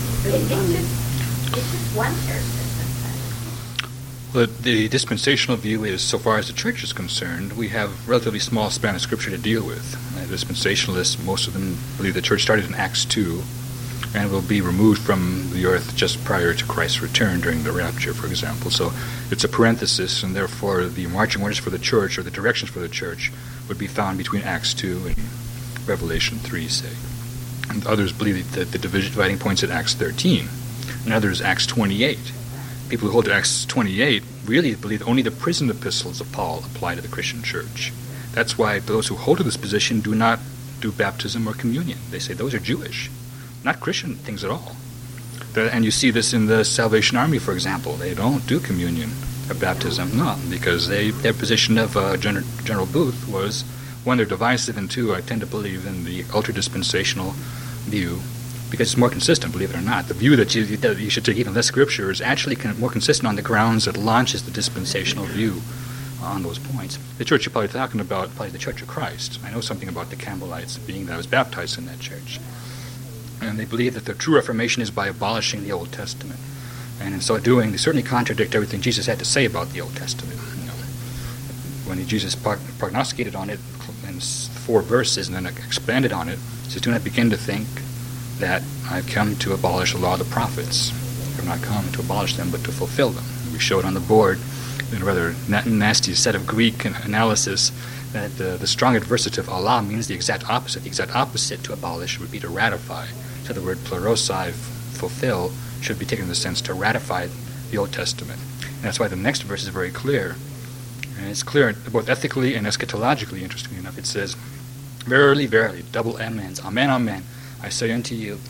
It's just one church that's been founded. Well, the dispensational view is, so far as the church is concerned, we have a relatively small span of scripture to deal with. Dispensationalists, most of them believe the church started in Acts 2 and will be removed from the earth just prior to Christ's return during the rapture, for example. So it's a parenthesis, and therefore the marching orders for the church, or the directions for the church, would be found between Acts 2 and Revelation 3, say. And others believe that the dividing point's at Acts 13, and others Acts 28. People who hold to Acts 28 really believe only the prison epistles of Paul apply to the Christian church. That's why those who hold to this position do not do baptism or communion. They say those are Jewish, not Christian things at all. And you see this in the Salvation Army, for example. They don't do communion or baptism, no, because their position of General Booth was, one, they're divisive, and two, I tend to believe in the ultra-dispensational view, because it's more consistent, believe it or not. The view that you should take even less scripture is actually more consistent on the grounds that launches the dispensational view on those points. The church you're probably talking about, probably the Church of Christ. I know something about the Campbellites, being that I was baptized in that church. And they believe that the true Reformation is by abolishing the Old Testament. And in so doing, they certainly contradict everything Jesus had to say about the Old Testament. When Jesus prognosticated on it in 4 verses and then expanded on it, he says, "Do not begin to think that I've come to abolish the law of the prophets. I've not come to abolish them, but to fulfill them." And we showed on the board, in a rather nasty set of Greek analysis, that the strong adversative Allah means the exact opposite. The exact opposite to abolish would be to ratify. So the word plerosai, fulfill, should be taken in the sense to ratify the Old Testament. And that's why the next verse is very clear. And it's clear both ethically and eschatologically, interestingly enough. It says, "Verily, verily," double amens, amen, amen, "I say unto you,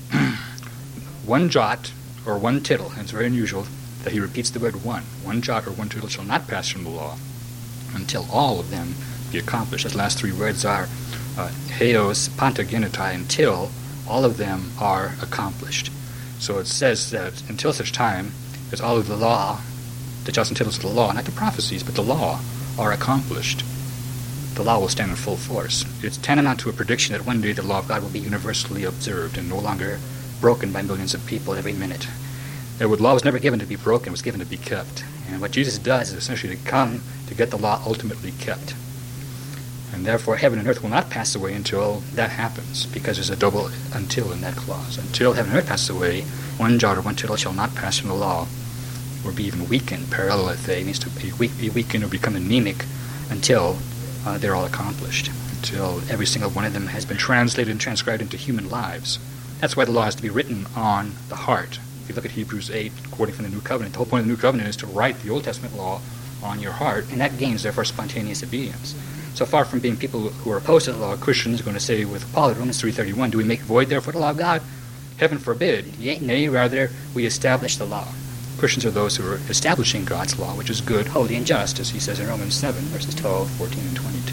one jot or one tittle," and it's very unusual that he repeats the word one jot or one tittle shall not pass from the law until all of them be accomplished. Those last 3 words are heos, pantagenitai, until all of them are accomplished. So it says that until such time as all of the law, the jots and tittles of the law, not the prophecies, but the law, are accomplished, the law will stand in full force. It's tantamount to a prediction that one day the law of God will be universally observed and no longer broken by millions of people every minute. The law was never given to be broken, it was given to be kept. And what Jesus does is essentially to come to get the law ultimately kept. And therefore heaven and earth will not pass away until that happens, because there's a double until in that clause. Until heaven and earth pass away, one jot or one tittle shall not pass from the law, or be even weakened. Parallelithe means to be weakened or become anemic until they're all accomplished, until every single one of them has been translated and transcribed into human lives. That's why the law has to be written on the heart. If you look at Hebrews 8, quoting from the New Covenant, the whole point of the New Covenant is to write the Old Testament law on your heart, and that gains, therefore, spontaneous obedience. So far from being people who are opposed to the law, Christians are going to say with Paul in Romans 3:31, "Do we make void, therefore, the law of God? Heaven forbid. Yea, nay, rather, we establish the law." Christians are those who are establishing God's law, which is good, holy, and just, as he says in Romans 7, verses 12, 14, and 22.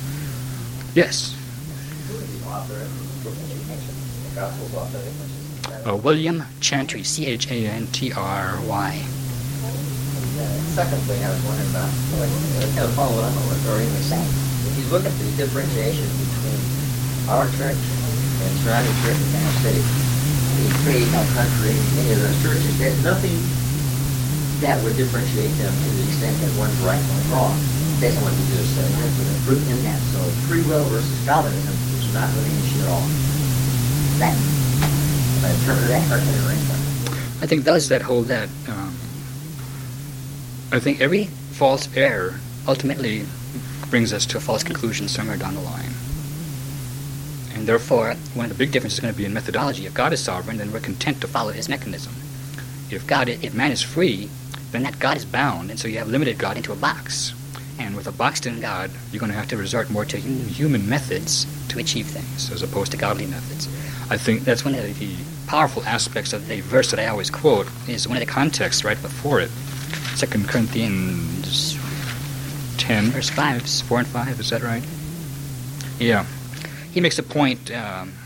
Yes? Who is the author of the book that you mentioned? The Gospels author? William Chantry, Chantry. Secondly, I was wondering about, kind of follow up on what Doreen was saying. If you look at the differentiation between our church and surrounding churches in our city, the Free Hill Country, any of those churches, there's nothing that would differentiate them to the extent that one's right and wrong, based on what you just said. There's a fruit in that. So free will versus Calvinism is not really an issue at all. That, if I interpret that correctly, right? I think those that hold that, I think every false error ultimately brings us to a false conclusion somewhere down the line. And therefore, one of the big differences is going to be in methodology. If God is sovereign, then we're content to follow his mechanism. If man is free, then that God is bound, and so you have limited God into a box. And with a boxed-in God, you're going to have to resort more to human methods to achieve things, as opposed to godly methods. I think that's one of the powerful aspects of the verse that I always quote, is one of the contexts right before it. 2 Corinthians 10, verse 5, 4 and 5, is that right? Yeah. He makes a point,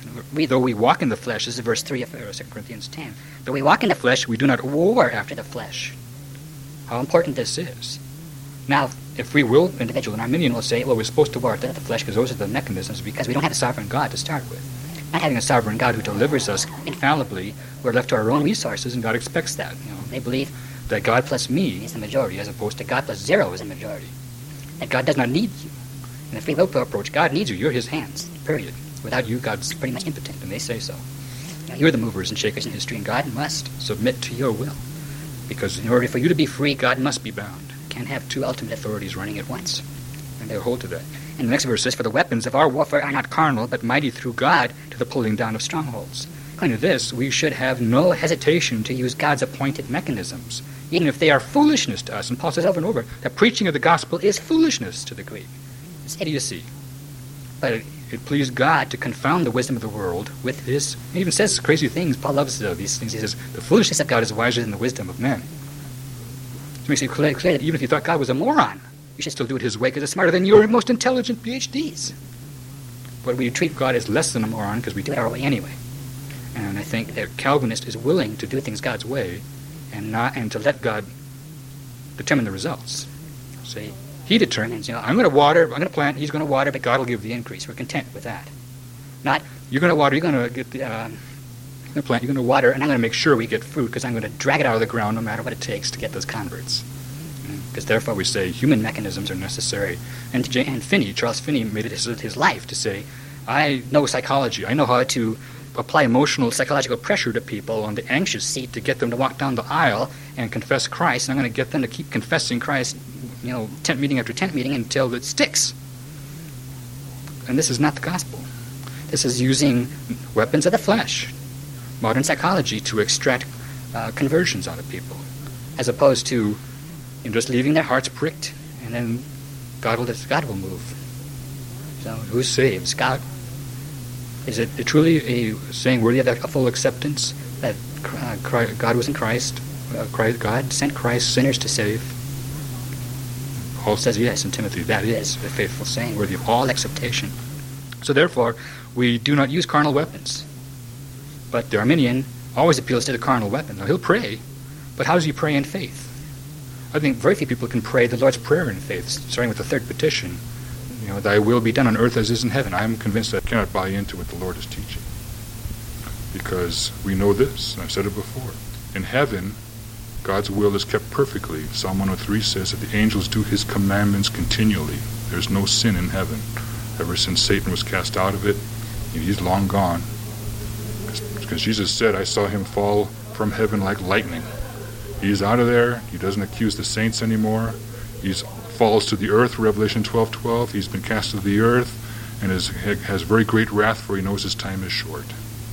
though we walk in the flesh, this is verse 3 of 2 Corinthians 10, though we walk in the flesh, we do not war after the flesh. How important this is. Now, if we will, individual, an Arminian will say, well, we're supposed to war after the flesh because those are the mechanisms, because we don't have a sovereign God to start with. Not having a sovereign God who delivers us infallibly, we're left to our own resources, and God expects that. They believe that God plus me is the majority, as opposed to God plus 0 is the majority. That God does not need you. In the free will approach, God needs you. You're his hands, period. Without you, God's pretty much impotent, and they say so. You're the movers and shakers in history, and God must submit to your will. Because in order for you to be free, God must be bound. Can't have two ultimate authorities running at once. And they hold to that. And the next verse says, for the weapons of our warfare are not carnal, but mighty through God to the pulling down of strongholds. According to this, we should have no hesitation to use God's appointed mechanisms, even if they are foolishness to us. And Paul says over and over, the preaching of the gospel is foolishness to the Greek. It's idiocy. But it pleased God to confound the wisdom of the world with his. He even says crazy things. Paul loves these things. He says, the foolishness of God is wiser than the wisdom of men. It makes it clear that even if you thought God was a moron, you should still do it his way because it's smarter than your most intelligent PhDs. But we treat God as less than a moron because we do it our way anyway. And I think that Calvinist is willing to do things God's way and to let God determine the results. See, he determines, I'm going to water, I'm going to plant, he's going to water, but God will give the increase. We're content with that. Not, you're going to water, you're going to get the, you're going to plant, you're going to water, and I'm going to make sure we get fruit because I'm going to drag it out of the ground no matter what it takes to get those converts. Because therefore we say human mechanisms are necessary. And Finney, Charles Finney, made it his life to say, I know psychology. I know how to apply emotional, psychological pressure to people on the anxious seat to get them to walk down the aisle and confess Christ. And I'm going to get them to keep confessing Christ, tent meeting after tent meeting until it sticks. And this is not the gospel. This is using weapons of the flesh, modern psychology, to extract conversions out of people, as opposed to just leaving their hearts pricked, and then God will move. So who saves? God. Is it truly a saying worthy of a full acceptance that God was in Christ? God sent Christ sinners to save. Paul says yes in Timothy. That is a faithful saying worthy of all acceptation. So therefore, we do not use carnal weapons. But the Arminian always appeals to the carnal weapon. Now he'll pray, but how does he pray in faith? I think very few people can pray the Lord's Prayer in faith, starting with the third petition. Thy will be done on earth as is in heaven. I am convinced that I cannot buy into what the Lord is teaching. Because we know this, and I've said it before. In heaven, God's will is kept perfectly. Psalm 103 says that the angels do his commandments continually. There's no sin in heaven. Ever since Satan was cast out of it, he's long gone. Because Jesus said, I saw him fall from heaven like lightning. He's out of there. He doesn't accuse the saints anymore. He falls to the earth, Revelation 12:12. He's been cast to the earth and has very great wrath, for he knows his time is short.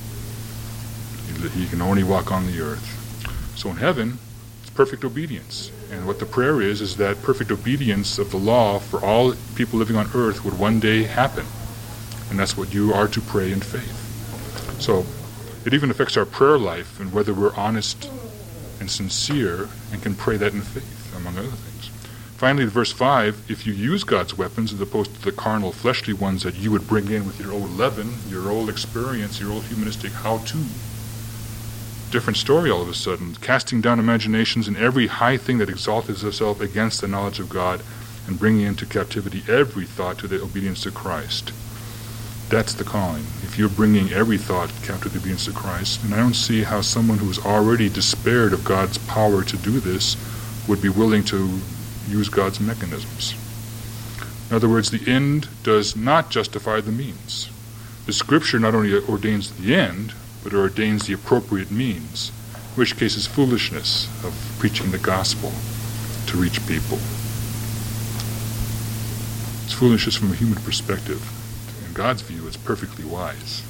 He can only walk on the earth. So in heaven, it's perfect obedience. And what the prayer is that perfect obedience of the law for all people living on earth would one day happen. And that's what you are to pray in faith. So it even affects our prayer life and whether we're honest and sincere and can pray that in faith, among other things. Finally, verse 5, if you use God's weapons as opposed to the carnal, fleshly ones that you would bring in with your old leaven, your old experience, your old humanistic how-to, different story all of a sudden, casting down imaginations and every high thing that exalted itself against the knowledge of God and bringing into captivity every thought to the obedience to Christ. That's the calling. If you're bringing every thought captive to the obedience to Christ, and I don't see how someone who's already despaired of God's power to do this would be willing to use God's mechanisms. In other words, the end does not justify the means. The Scripture not only ordains the end, but it ordains the appropriate means, in which case is foolishness of preaching the gospel to reach people. It's foolishness from a human perspective. In God's view, it's perfectly wise.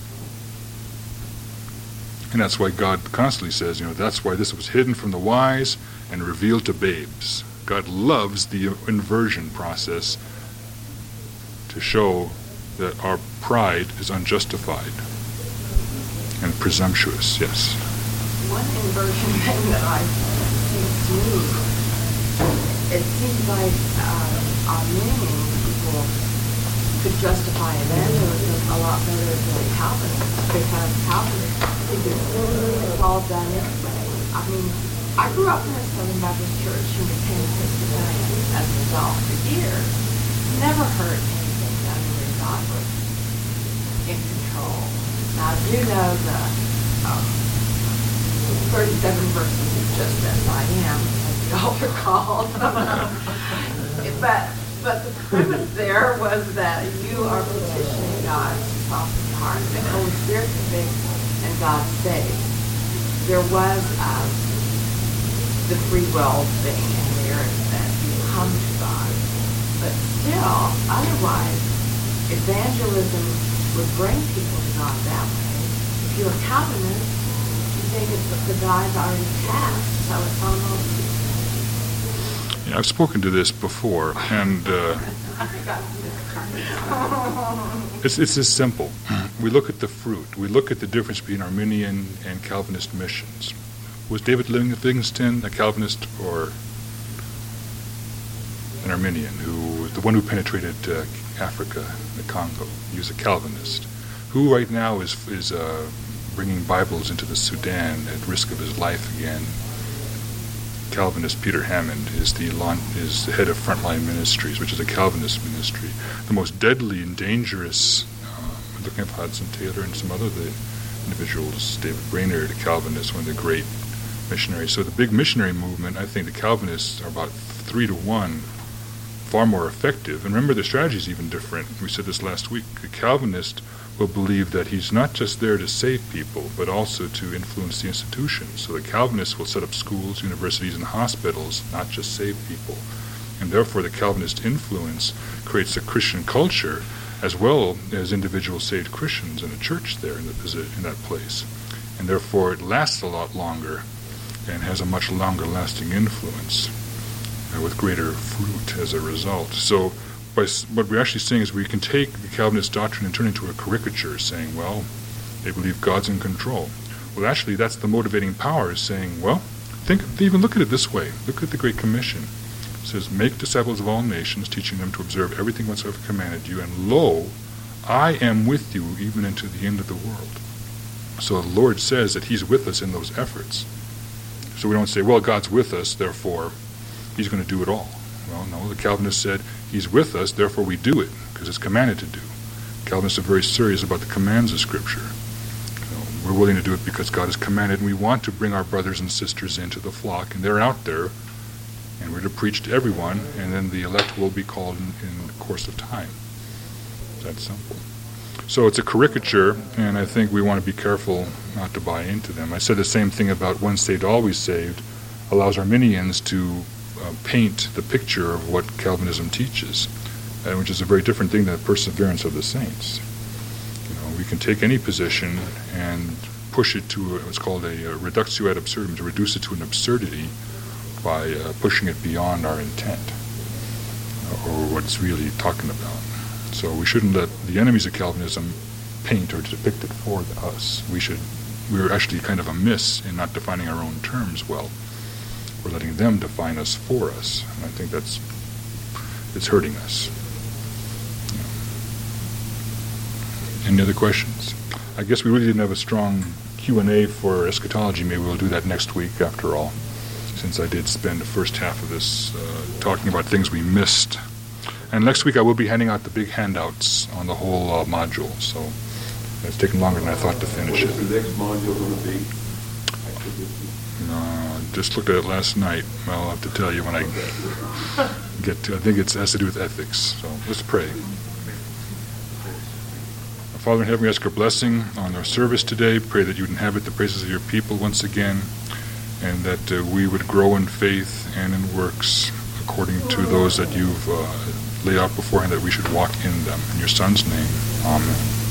And that's why God constantly says, that's why this was hidden from the wise and revealed to babes. God loves the inversion process to show that our pride is unjustified and presumptuous. Yes? One inversion thing that I think to me, it seems like Armenian people could justify evangelism a lot better than Calvinists, because Calvinists think it's all done anyway. I mean, I grew up in a Southern Baptist church and became a Presbyterian as an adult for years. Never heard anything done where God was in control. Now, I do know the 37 verses is just as I am, as the altar called. But the premise there was that you are petitioning God to soften your heart. The Holy Spirit convicts and God saves. There was the free will thing in there that you come to God. But still, otherwise, evangelism would bring people to God that way. If you're a Calvinist, you think the die's already passed, so it's almost... Yeah, I've spoken to this before, and it's this simple. We look at the fruit. We look at the difference between Arminian and Calvinist missions. Was David Livingstone a Calvinist or an Arminian? The one who penetrated Africa, the Congo? He was a Calvinist. Who right now is bringing Bibles into the Sudan at risk of his life again? Calvinist Peter Hammond is the head of Frontline Ministries, which is a Calvinist ministry. The most deadly and dangerous, looking at Hudson Taylor and some other individuals, David Brainerd, a Calvinist, one of the great missionaries. So the big missionary movement, I think the Calvinists are about 3 to 1, far more effective. And remember, the strategy is even different. We said this last week. The Calvinist will believe that he's not just there to save people, but also to influence the institutions. So the Calvinists will set up schools, universities, and hospitals, not just save people. And therefore the Calvinist influence creates a Christian culture as well as individual saved Christians in a church there in that place. And therefore it lasts a lot longer and has a much longer lasting influence with greater fruit as a result. So what we're actually saying is we can take the Calvinist doctrine and turn it into a caricature, saying, well, they believe God's in control. Well, actually, that's the motivating power, is saying, well, even look at it this way. Look at the Great Commission. It says, make disciples of all nations, teaching them to observe everything whatsoever commanded you, and lo, I am with you even unto the end of the world. So the Lord says that he's with us in those efforts. So we don't say, well, God's with us, therefore he's going to do it all. Well, no, the Calvinists said, he's with us, therefore we do it, because it's commanded to do. Calvinists are very serious about the commands of Scripture. We're willing to do it because God has commanded, and we want to bring our brothers and sisters into the flock, and they're out there, and we're to preach to everyone, and then the elect will be called in the course of time. That's simple. So it's a caricature, and I think we want to be careful not to buy into them. I said the same thing about once saved, always saved, allows Arminians to paint the picture of what Calvinism teaches, which is a very different thing than the perseverance of the saints. We can take any position and push it to what's called a reductio ad absurdum, to reduce it to an absurdity by pushing it beyond our intent or what it's really talking about. So we shouldn't let the enemies of Calvinism paint or depict it for us. We're actually kind of amiss in not defining our own terms well. We're letting them define us for us, and I think it's hurting us. Any other questions? I guess we really didn't have a strong Q&A for eschatology. Maybe we'll do that next week after all, since I did spend the first half of this talking about things we missed. And next week I will be handing out the big handouts on the whole module, so it's taken longer than I thought to finish it. What is the next module going to be? Just looked at it last night. Well, I'll have to tell you when I get to. I think it has to do with ethics. So let's pray. Our Father in heaven, we ask your blessing on our service today. Pray that you would inhabit the praises of your people once again, and that we would grow in faith and in works according to those that you've laid out beforehand, that we should walk in them. In your Son's name, amen.